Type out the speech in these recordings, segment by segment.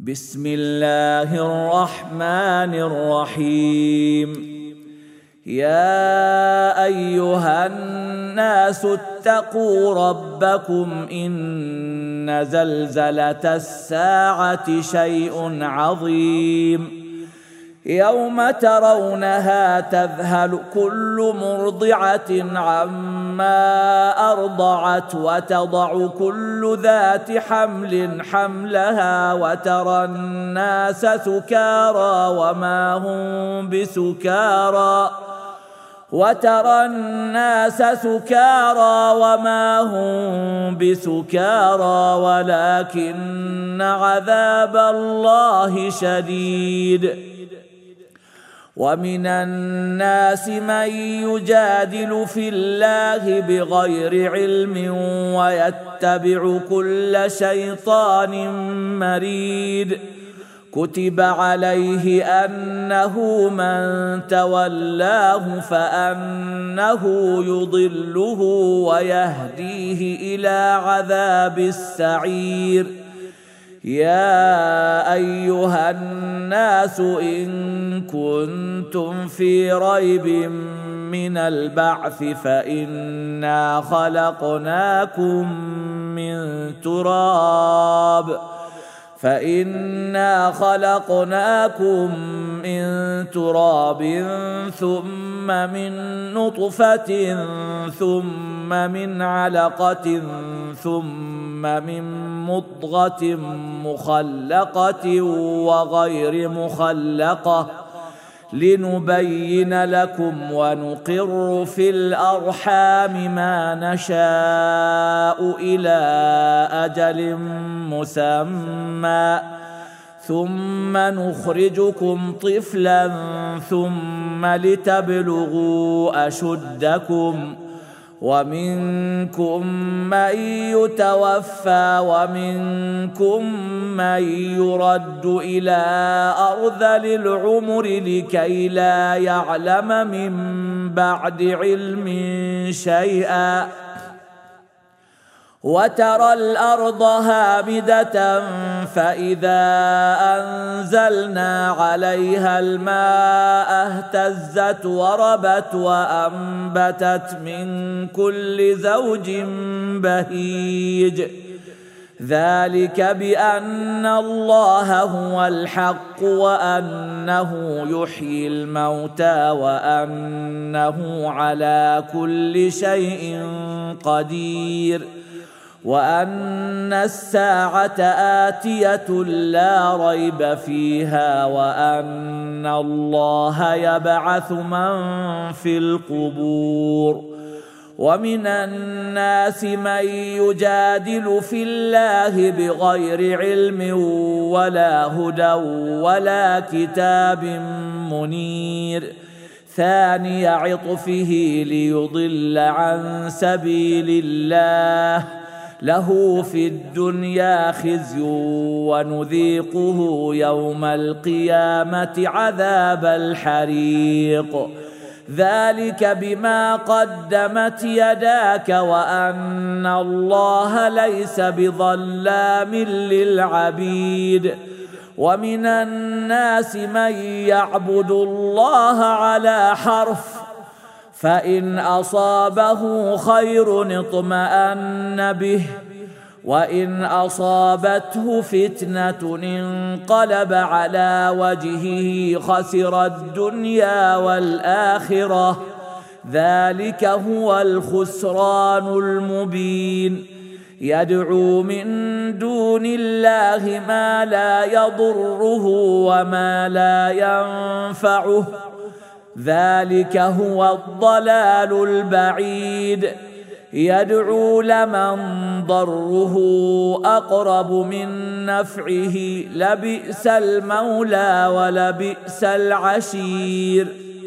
بسم الله الرحمن الرحيم. يا أيها الناس اتقوا ربكم إن زلزلة الساعة شيء عظيم يوم ترونها تذهل كل مرضعة عما أرضعت وتضع كل ذات حمل حملها وترى الناس سكارى وما هم بسكارى ولكن عذاب الله شديد. ومن الناس من يجادل في الله بغير علم ويتبع كل شيطان مريد. كتب عليه أنه من تولاه فأنه يضله ويهديه إلى عذاب السعير. يا أيها الناس إن كنتم في ريب من البعث فإنا خلقناكم من تراب ثم من نطفة ثم من علقة ثم من مضغة مخلقة وغير مخلقة لنبين لكم ونقر في الأرحام ما نشاء إلى أجل مسمى ثم نخرجكم طفلا ثم لتبلغوا أشدكم ومنكم من يتوفى ومنكم من يرد إلى أرذل العمر لكي لا يعلم من بعد علم شيئا. وترى الأرض هامدة فإذا أنزلنا عليها الماء اهتزت وربت وأنبتت من كل زوج بهيج. ذلك بأن الله هو الحق وأنه يحيي الموتى وأنه على كل شيء قدير وأن الساعة آتية لا ريب فيها وأن الله يبعث من في القبور. ومن الناس من يجادل في الله بغير علم ولا هدى ولا كتاب منير. ثاني عطفه ليضل عن سبيل الله له في الدنيا خزي ونذيقه يوم القيامة عذاب الحريق. ذلك بما قدمت يداك وأن الله ليس بظلام للعبيد. ومن الناس من يعبد الله على حرف فإن أصابه خير اطمأن به وإن أصابته فتنة انقلب على وجهه خسر الدنيا والآخرة. ذلك هو الخسران المبين. يدعو من دون الله ما لا يضره وما لا ينفعه. ذلك هو الضلال البعيد. يدعو لمن ضره أقرب من نفعه لبئس المولى ولبئس العشير.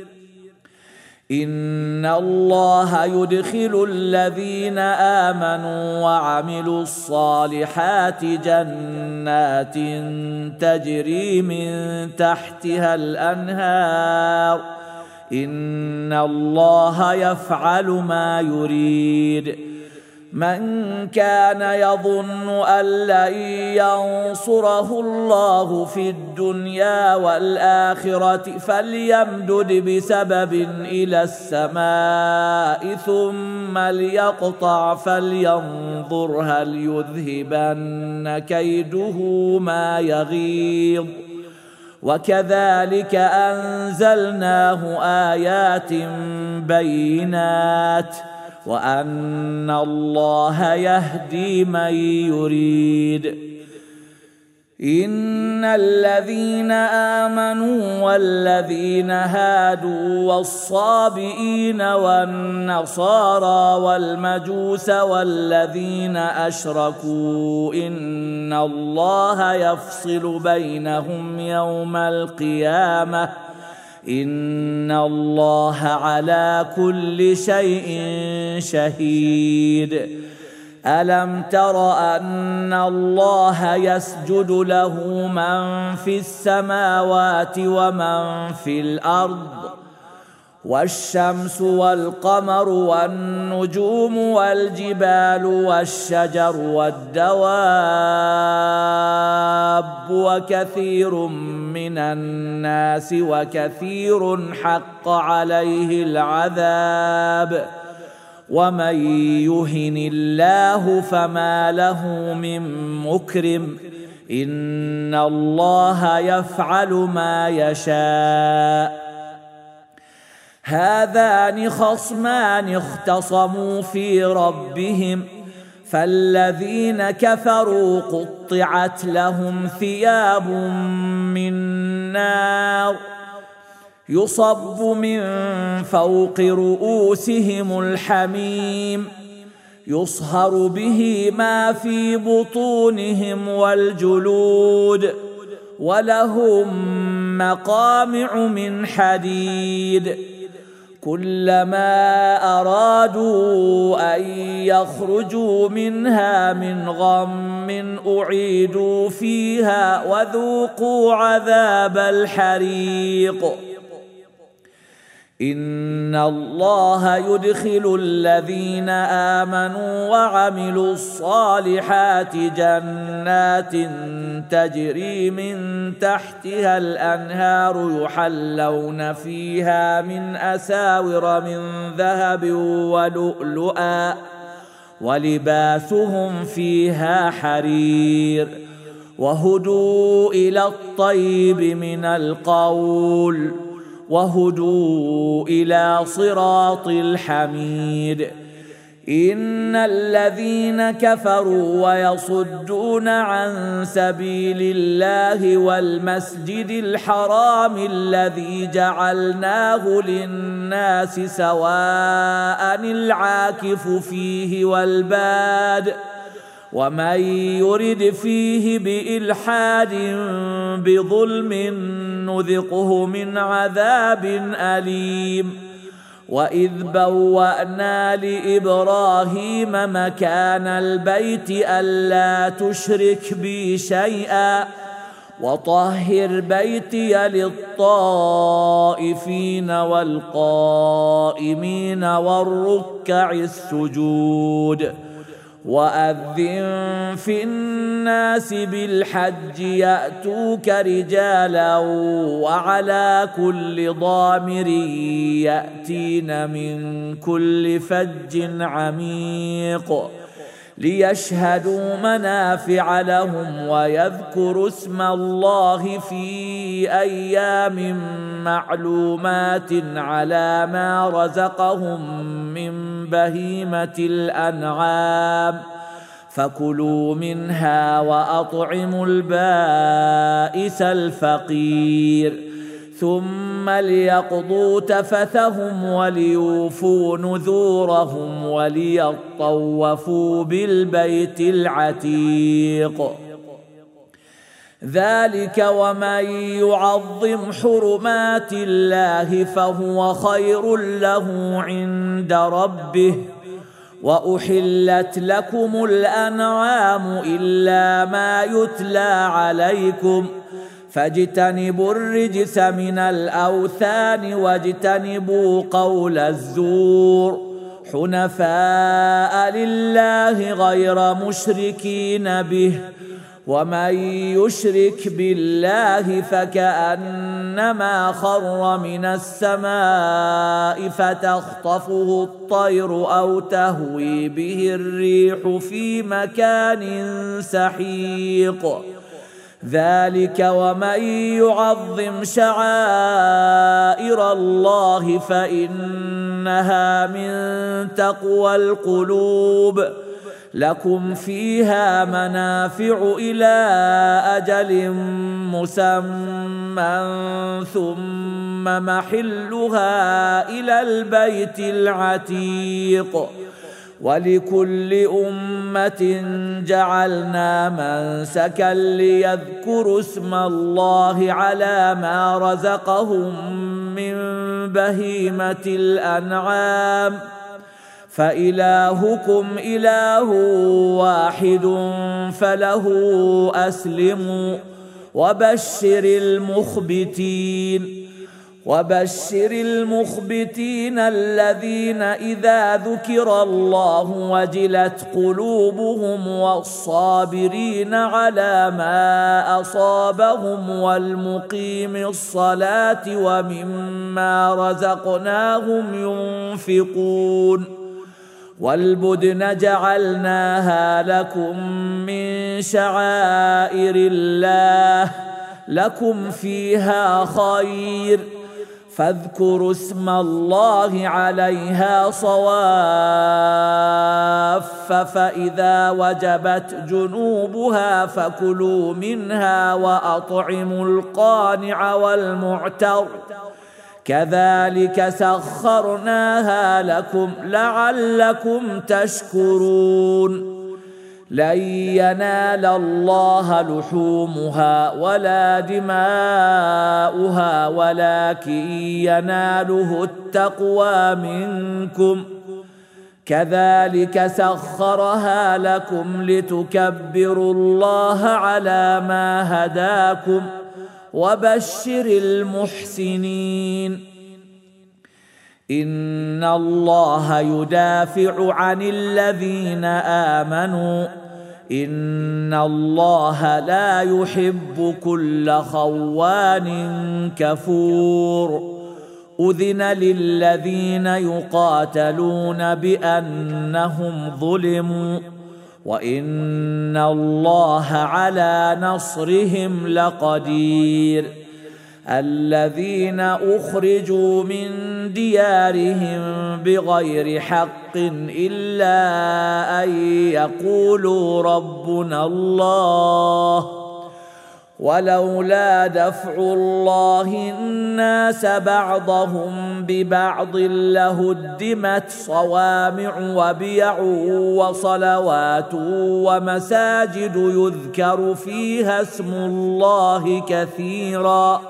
إن الله يدخل الذين آمنوا وعملوا الصالحات جنات تجري من تحتها الأنهار إن الله يفعل ما يريد. من كان يظن أن لن ينصره الله في الدنيا والآخرة فليمدد بسبب إلى السماء ثم ليقطع فلينظر هل يذهبن كيده ما يغيظ. وكذلك أنزلناه آيات بينات وأن الله يهدي من يريد. إن الذين آمنوا والذين هادوا والصابئين والنصارى والمجوس والذين أشركوا إن الله يفصل بينهم يوم القيامة إن الله على كل شيء شهيد. ألم تر أن الله يسجد له من في السماوات ومن في الأرض والشمس والقمر والنجوم والجبال والشجر والدواب وكثير من الناس وكثير حق عليه العذاب ومن يهن الله فما له من مكرم إن الله يفعل ما يشاء. هذان خصمان اختصموا في ربهم فالذين كفروا قطعت لهم ثياب من نار يصب من فوق رؤوسهم الحميم يصهر به ما في بطونهم والجلود ولهم مقامع من حديد كلما أرادوا أن يخرجوا منها من غم أعيدوا فيها وذوقوا عذاب الحريق. إن الله يدخل الذين آمنوا وعملوا الصالحات جنات تجري من تحتها الأنهار يحلون فيها من أساور من ذهب ولؤلؤا ولباسهم فيها حرير وهدوا إلى الطيب من القول وهدوا إلى صراط الحميد. إن الذين كفروا ويصدون عن سبيل الله والمسجد الحرام الذي جعلناه للناس سواء العاكف فيه والباد ومن يرد فيه بإلحاد بظلم نذقه من عذاب أليم. وإذ بوأنا لإبراهيم مكان البيت ألا تشرك بي شيئا وطهر بيتي للطائفين والقائمين والركع السجود. وأذن في الناس بالحج يأتوك رجالا وعلى كل ضامر يأتين من كل فج عميق ليشهدوا منافع لهم ويذكروا اسم الله في أيام معلومات على ما رزقهم من بهيمة الأنعام فكلوا منها وأطعموا البائس الفقير ثم ليقضوا تفثهم وليوفوا نذورهم وليطوفوا بالبيت العتيق. ذلك ومن يعظم حرمات الله فهو خير له عند ربه. وأحلت لكم الأنعام إلا ما يتلى عليكم فاجتنبوا الرجس من الأوثان واجتنبوا قول الزور حنفاء لله غير مشركين به، ومن يشرك بالله فكأنما خر من السماء فتخطفه الطير أو تهوي به الريح في مكان سحيق. ذلك ومن يعظم شعائر الله فإنها من تقوى القلوب. لكم فيها منافع إلى أجل مسمى ثم محلها إلى البيت العتيق. ولكل أمة جعلنا منسكا ليذكروا اسم الله على ما رزقهم من بهيمة الأنعام، فإلهكم إله واحد فله أسلموا. وبشر المخبتين الذين إذا ذكر الله وجلت قلوبهم، والصابرين على ما أصابهم، والمقيم الصلاة ومما رزقناهم ينفقون. والبدن جعلناها لكم من شعائر الله لكم فيها خير، فاذكروا اسم الله عليها صواف، فإذا وجبت جنوبها فكلوا منها وأطعموا القانع والمعتر، كذلك سخرناها لكم لعلكم تشكرون. لن ينال الله لحومها ولا دماؤها ولكن يناله التقوى منكم، كذلك سخرها لكم لتكبروا الله على ما هداكم. وبشر المحسنين. إن الله يدافع عن الذين آمنوا، إن الله لا يحب كل خوان كفور. أذن للذين يقاتلون بأنهم ظلموا، وإن الله على نصرهم لقدير. الذين أخرجوا من ديارهم بغير حق إلا أن يقولوا ربنا الله، ولولا دفع الله الناس بعضهم ببعض لهدمت صوامع وبيع وصلوات ومساجد يذكر فيها اسم الله كثيرا،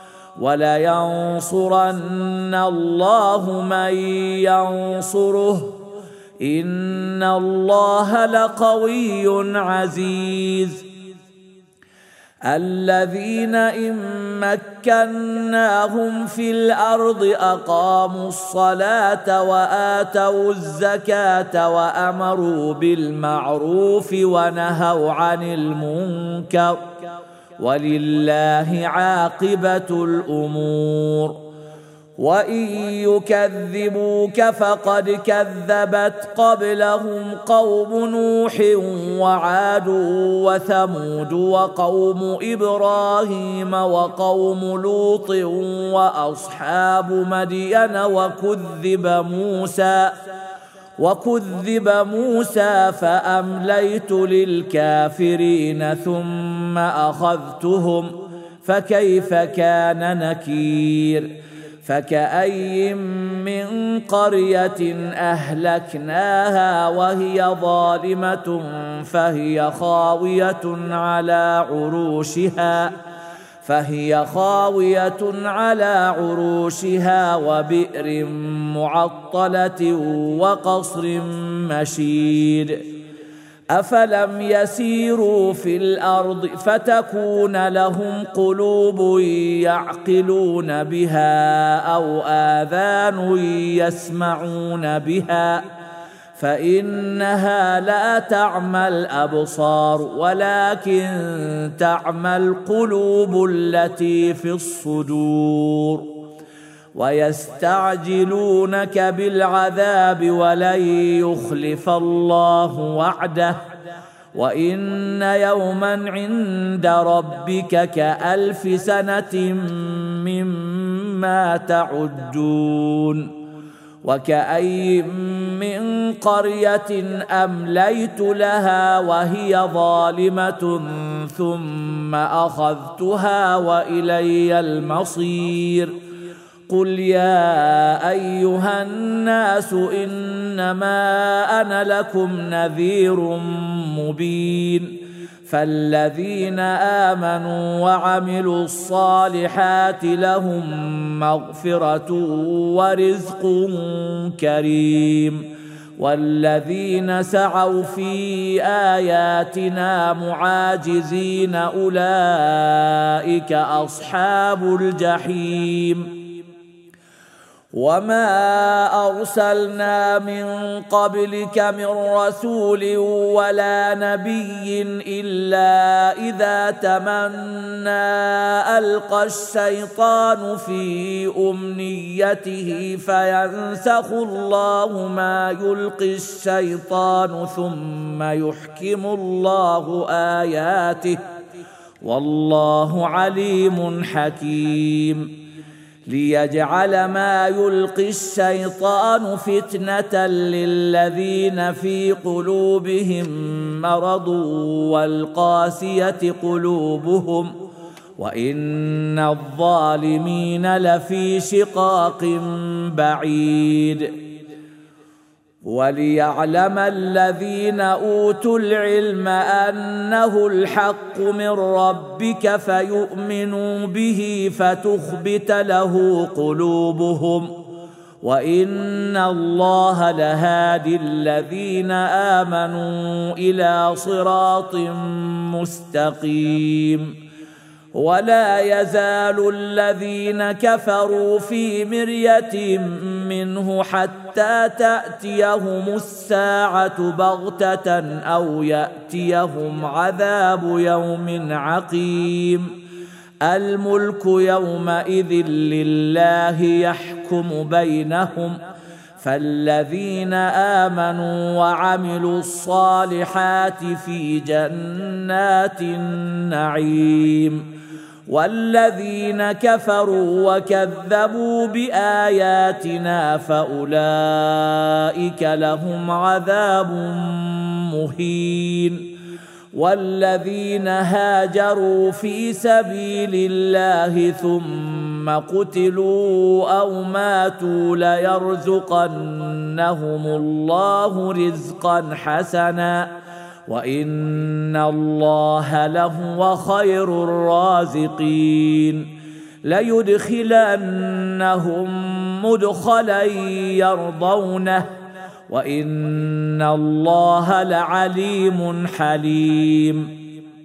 ولينصرن الله من ينصره، إن الله لقوي عزيز. الذين إن مكناهم في الأرض أقاموا الصلاة وآتوا الزكاة وأمروا بالمعروف ونهوا عن المنكر، ولله عاقبة الأمور. وإن يكذبوك فقد كذبت قبلهم قوم نوح وعاد وثمود وقوم إبراهيم وقوم لوط وأصحاب مدين وكذب موسى فأمليت للكافرين ثم أخذتهم، فكيف كان نكير. فكأي من قرية أهلكناها وهي ظالمة فهي خاوية على عروشها وبئر معطلة وقصر مشيد. أفلم يسيروا في الأرض فتكون لهم قلوب يعقلون بها أو آذان يسمعون بها فإنها لا تعمى الأبصار ولكن تعمى القلوب التي في الصدور. ويستعجلونك بالعذاب ولن يخلف الله وعده وإن يوما عند ربك كألف سنة مما تعدون. وكأي من قرية أمليت لها وهي ظالمة ثم أخذتها وإلي المصير. قل يا أيها الناس إنما أنا لكم نذير مبين. فالذين آمنوا وعملوا الصالحات لهم مغفرة ورزق كريم. والذين سعوا في آياتنا معاجزين أولئك أصحاب الجحيم. وما أرسلنا من قبلك من رسول ولا نبي إلا إذا تمنى ألقى الشيطان في أمنيته فينسخ الله ما يلقي الشيطان ثم يحكم الله آياته والله عليم حكيم. ليجعل ما يلقي الشيطان فتنة للذين في قلوبهم مرض والقاسية قلوبهم وإن الظالمين لفي شقاق بعيد. وليعلم الذين أوتوا العلم أنه الحق من ربك فيؤمنوا به فتخبت له قلوبهم وإن الله لهادي الذين آمنوا إلى صراط مستقيم. ولا يزال الذين كفروا في مرية منه حتى تأتيهم الساعة بغتة أو يأتيهم عذاب يوم عقيم. الملك يومئذ لله يحكم بينهم فالذين آمنوا وعملوا الصالحات في جنات النعيم والذين كفروا وكذبوا بآياتنا فأولئك لهم عذاب مهين. والذين هاجروا في سبيل الله ثم قتلوا أو ماتوا ليرزقنهم الله رزقا حسنا وإن الله لهو خير الرازقين. ليدخلنهم مدخلا يرضونه وإن الله لعليم حليم.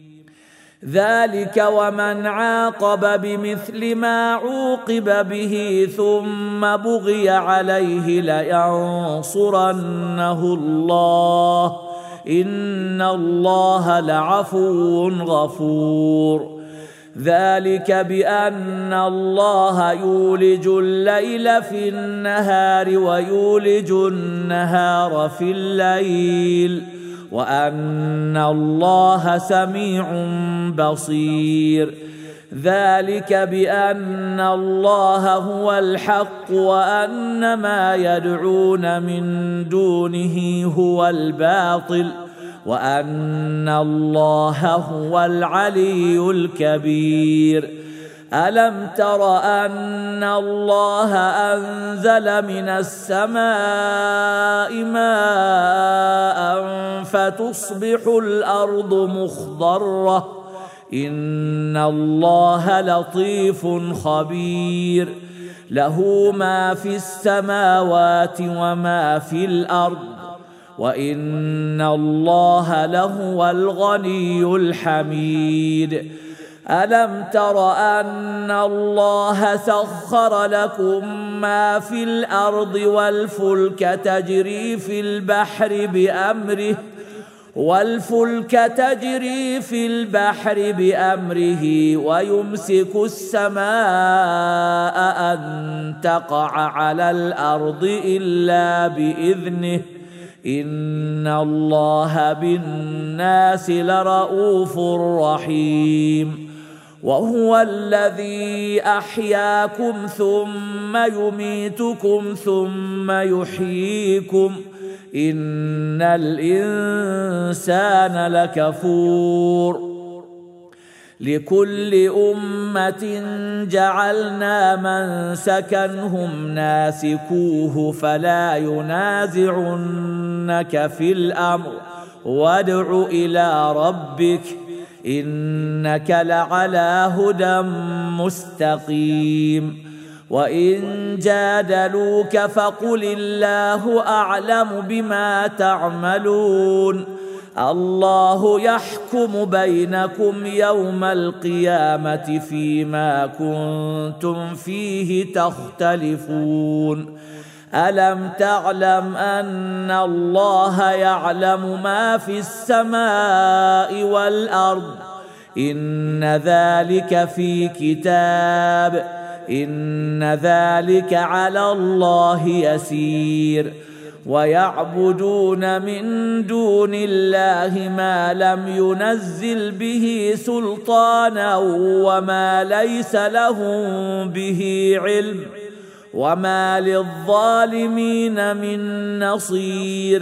ذلك ومن عاقب بمثل ما عوقب به ثم بغي عليه لينصرنه الله إن الله لعفو غفور. ذلك بأن الله يولج الليل في النهار ويولج النهار في الليل وأن الله سميع بصير. ذلك بأن الله هو الحق وأن ما يدعون من دونه هو الباطل وأن الله هو العلي الكبير. ألم تر أن الله أنزل من السماء ماء فتصبح الأرض مخضرة إن الله لطيف خبير. له ما في السماوات وما في الأرض وإن الله لهو الغني الحميد. ألم تر أن الله سخر لكم ما في الأرض والفلك تجري في البحر بأمره ويمسك السماء أن تقع على الأرض إلا بإذنه إن الله بالناس لرؤوف رحيم. وهو الذي أحياكم ثم يميتكم ثم يحييكم إن الإنسان لكفور. لكل أمة جعلنا منسكا هم ناسكوه فلا ينازعنك في الأمر وادع إلى ربك إنك لعلى هدى مستقيم. وإن جادلوك فقل الله أعلم بما تعملون الله يحكم بينكم يوم القيامة فيما كنتم فيه تختلفون. ألم تعلم أن الله يعلم ما في السماء والأرض إن ذلك في كتاب إن ذلك على الله يسير. ويعبدون من دون الله ما لم ينزل به سلطانا وما ليس لهم به علم وما للظالمين من نصير.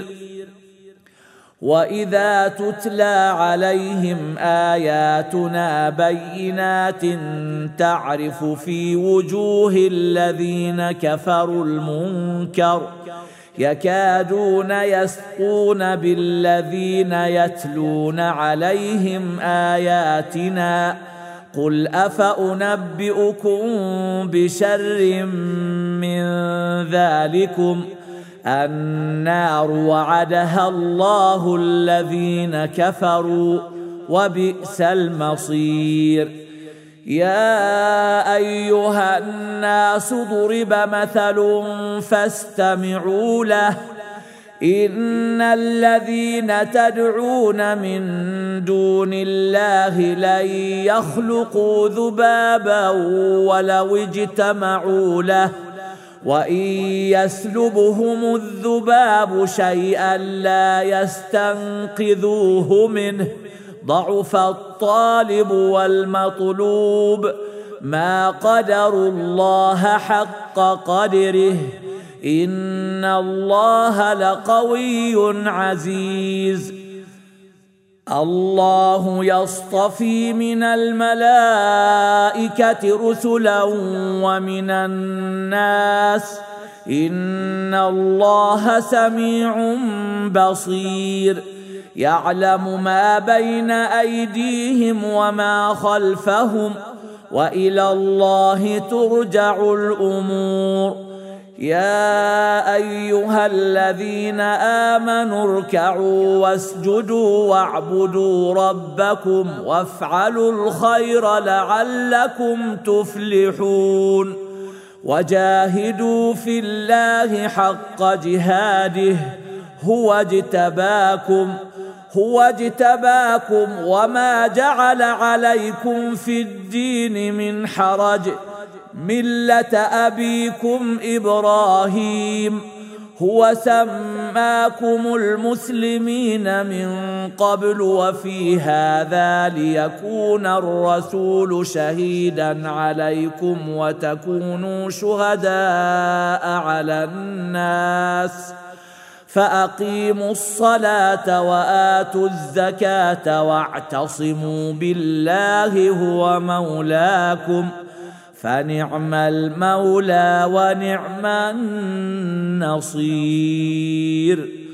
وإذا تتلى عليهم آياتنا بينات تعرف في وجوه الذين كفروا المنكر يكادون يسقون بالذين يتلون عليهم آياتنا قل أفأنبئكم بشر من ذلكم النار وعدها الله الذين كفروا وبئس المصير. يا أيها الناس ضرب مثل فاستمعوا له إن الذين تدعون من دون الله لن يخلقوا ذبابا ولو اجتمعوا له وإن يسلبهم الذباب شيئا لا يستنقذوه منه ضعف الطالب والمطلوب ما قدروا الله حق قدره إن الله لقوي عزيز. الله يصطفي من الملائكة رسلا ومن الناس إن الله سميع بصير. يعلم ما بين أيديهم وما خلفهم وإلى الله ترجع الأمور. يا أيها الذين آمنوا اركعوا واسجدوا واعبدوا ربكم وافعلوا الخير لعلكم تفلحون. وجاهدوا في الله حق جهاده هو اجتباكم وما جعل عليكم في الدين من حرج ملة أبيكم إبراهيم هو سماكم المسلمين من قبل وفي هذا ليكون الرسول شهيدا عليكم وتكونوا شهداء على الناس فأقيموا الصلاة وآتوا الزكاة واعتصموا بالله هو مولاكم فنعم المولى ونعم النصير.